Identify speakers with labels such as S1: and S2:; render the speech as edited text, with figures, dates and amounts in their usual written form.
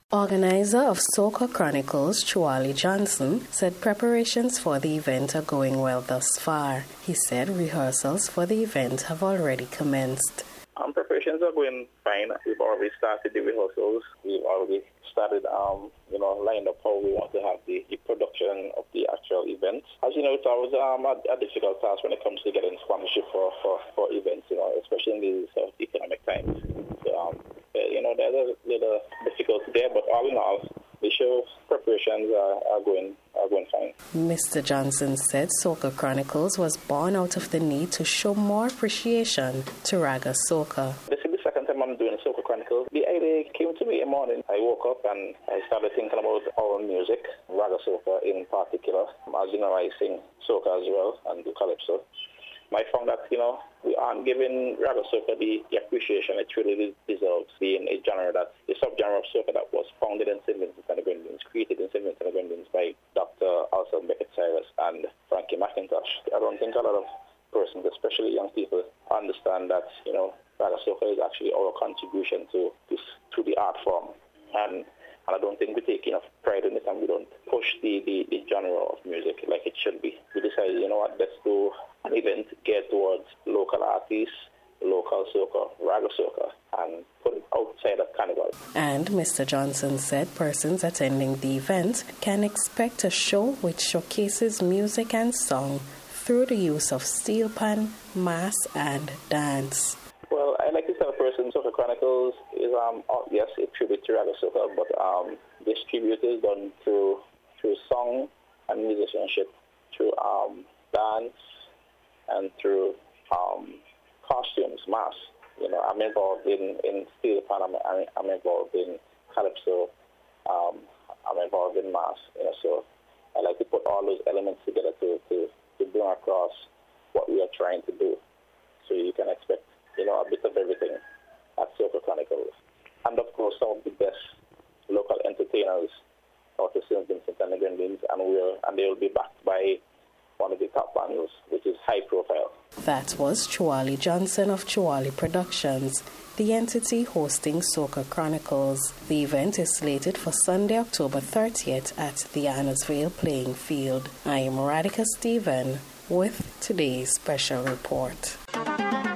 S1: Organizer of Soca Chronicles, Chuali Johnson, said preparations for the event are going well thus far. He said rehearsals for the event have already commenced.
S2: Preparations are going fine. We've already started the rehearsals. We've already started, lined up how we want to have the production of the actual event. As you know, it's always a difficult task when it comes to getting sponsorship for events, especially in these economic times. So, there's a little difficulty there, but all in all, the show preparations are going fine.
S1: Mr. Johnson said Soca Chronicles was born out of the need to show more appreciation to Raga Soca.
S2: This is the second time I'm doing Soca Chronicles. The idea came to me in the morning. I woke up and I started thinking about our music, Raga Soca in particular. As you know, I sing Soca as well and do Calypso. I found that, we aren't giving Raga Soca the appreciation it really deserves, being a genre the subgenre of Soca that was founded in St. Vincent and the Grenadines, created in St. Vincent and the Grenadines by Dr. Alson Beckett-Cyrus and Frankie McIntosh. I don't think a lot of persons, especially young people, understand that, Raga Soca is actually our contribution to the art form. And I don't think we take enough pride in it, and we don't push the genre of music like it should be. We decided, let's do an event geared towards local artists, local soca, Raga Soca, and put it outside of Carnival.
S1: And Mr. Johnson said persons attending the event can expect a show which showcases music and song through the use of steel pan, mass, and dance.
S2: Well, I like to tell persons Soca Chronicles is, yes, a tribute to Raga Soca, but this tribute is done through song and musicianship, through dance, and through costumes, mass. I'm involved in steel pan, I'm involved in Calypso, I'm involved in mass. So I like to put all those elements together to bring across what we are trying to do. So you can expect, a bit of everything at Soca Chronicles. And of course, some of the best local entertainers out of St. Vincent and the Grenadines, and they will be backed by one of the top bands, which is high profile.
S1: That was Chuali Johnson of Chuali Productions, the entity hosting Soca Chronicles. The event is slated for Sunday, October 30th at the Annesville Playing Field. I am Radhika Stephen with today's special report.